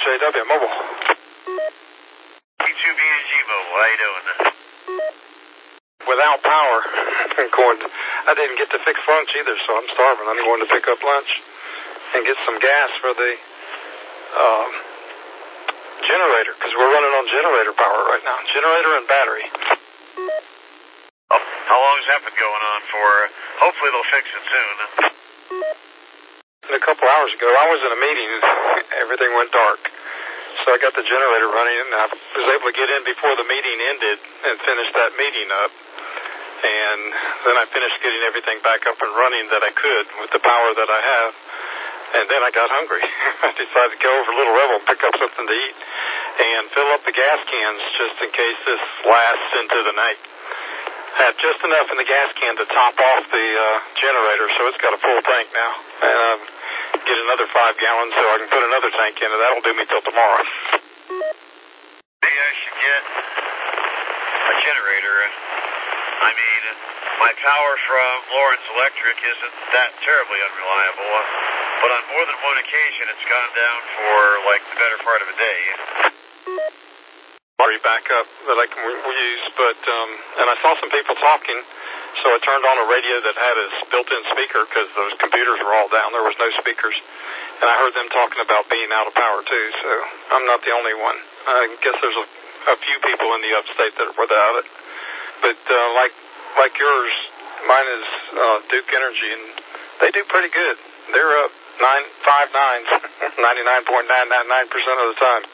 DJW Mobile. K2BNG Mobile, how you doing? Without power, I didn't get to fix lunch either, so I'm starving. I'm going to pick up lunch and get some gas for the generator, because we're running on generator power right now. Generator and battery. Oh, how long's that been going on for? Hopefully they'll fix it soon. A couple hours ago, I was in a meeting. Everything went dark. So I got the generator running, and I was able to get in before the meeting ended and finish that meeting up. And then I finished getting everything back up and running that I could with the power that I have. And then I got hungry. I decided to go over Little Rebel and pick up something to eat and fill up the gas cans just in case this lasts into the night. I have just enough in the gas can to top off the generator, so it's got a full tank now. And get another 5 gallons so I can put another tank in, and that'll do me till tomorrow. Maybe I should get a generator. I mean, my power from Lawrence Electric isn't that terribly unreliable, but on more than one occasion it's gone down for like the better part of a day. Backup that I can use, but and I saw some people talking, so I turned on a radio that had a built-in speaker because those computers were all down. There was no speakers, and I heard them talking about being out of power too. So I'm not the only one. I guess there's a few people in the upstate that are without it, but like yours, mine is Duke Energy, and they do pretty good. They're up 5 nines, 99.999% of the time.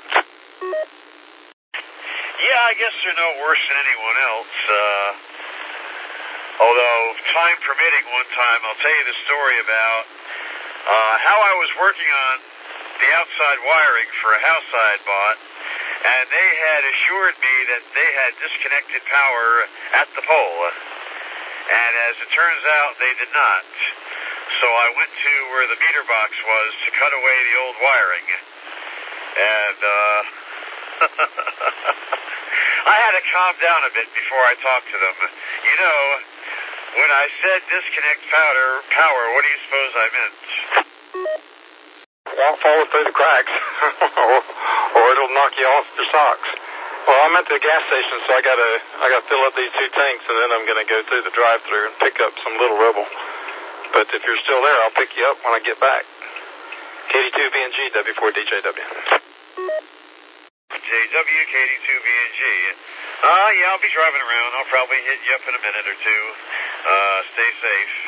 Yeah, I guess they're no worse than anyone else. Although, time permitting one time, I'll tell you the story about how I was working on the outside wiring for a house I had bought, and they had assured me that they had disconnected power at the pole. And as it turns out, they did not. So I went to where the meter box was to cut away the old wiring. And, I had to calm down a bit before I talked to them. You know, when I said disconnect power, what do you suppose I meant? Won't fall through the cracks, or it'll knock you off your socks. Well, I'm at the gas station, so I gotta fill up these 2 tanks, and then I'm gonna go through the drive-thru and pick up some Little Rebel. But if you're still there, I'll pick you up when I get back. KD2BNG, W4DJW. JW, KD2BNG. Yeah, I'll be driving around. I'll probably hit you up in a minute or two. Stay safe.